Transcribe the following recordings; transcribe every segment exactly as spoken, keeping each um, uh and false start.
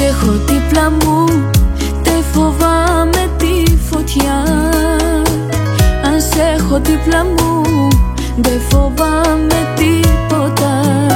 έχω δίπλα μου, δεν φοβάμαι τη φωτιά. Αν σε έχω δίπλα μου, δεν φοβάμαι τίποτα.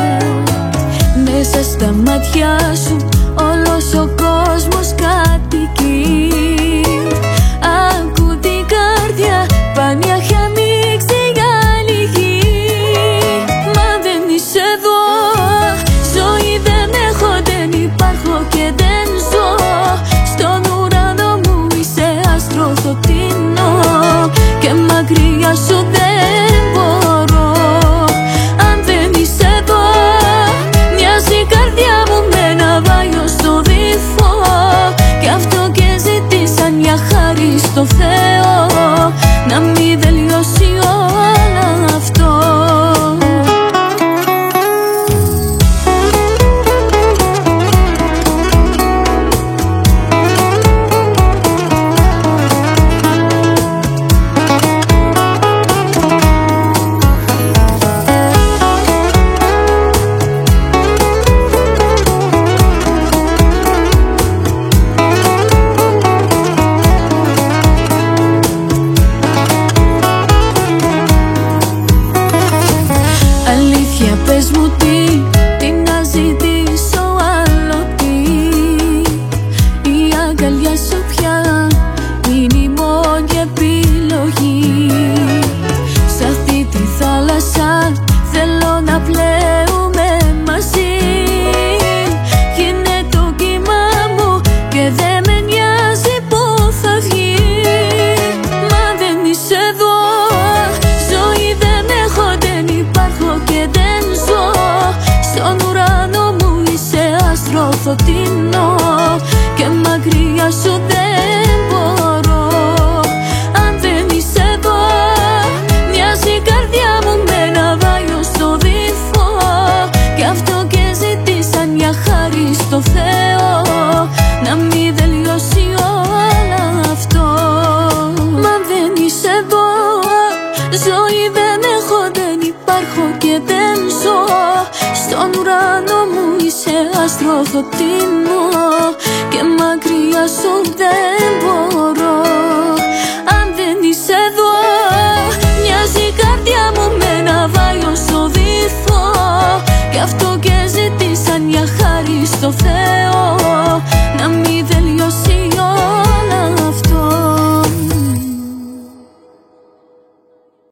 Μέσα στα μάτια σου όλος ο κόσμος κατοικεί. Άκου την καρδιά, πάνια έχει ανοίξει για άλλη γη. Μα δεν είσαι εδώ, ζωή δεν έχω, δεν υπάρχω και δεν ζω. Στον ουρανό μου είσαι άστρο φωτεινό και μακριά σου δεν μπορώ. Αν δεν είσαι εδώ, μοιάζει η καρδιά μου με ένα βάιο στο βυθό. Κι αυτό και ζήτησα μια χάρη στο Θεό, να μην τελειώσει όλο αυτό. Πες μου τι, τι να ζητήσω άλλο τι. Η αγκαλιά σου πια είναι η μόνη επιλογή. Σ' αυτή τη θάλασσα θέλω να πλέουμε μαζί. Γίνε το κύμα μου και δεν με νοιάζει που θα βγει. Μα δεν είσαι εδώ, ζωή δεν έχω, δεν υπάρχω και δεν ζω. Στον ουρανό μου είσαι άστρο φωτεινό και μακριά σου δεν μπορώ. Αν δεν είσαι εδώ, μοιάζει η καρδιά μου με ένα βάιο στο βυθό. Κι αυτό και ζήτησα μια χάρη στο Θεό, να μην τελειώσει όλο αυτό. Μα δεν είσαι εδώ, ζωή δεν έχω, δεν υπάρχω και δεν ζω. Στον ουρανό μου είσαι άστρο φωτεινό και μακριά σου δεν μπορώ.